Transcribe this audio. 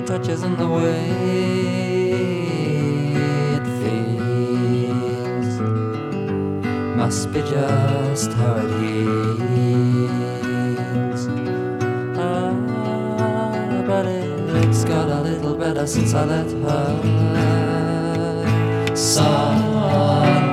touches and the way it feels must be just how it heals. But it's got a little better since I let her. Sun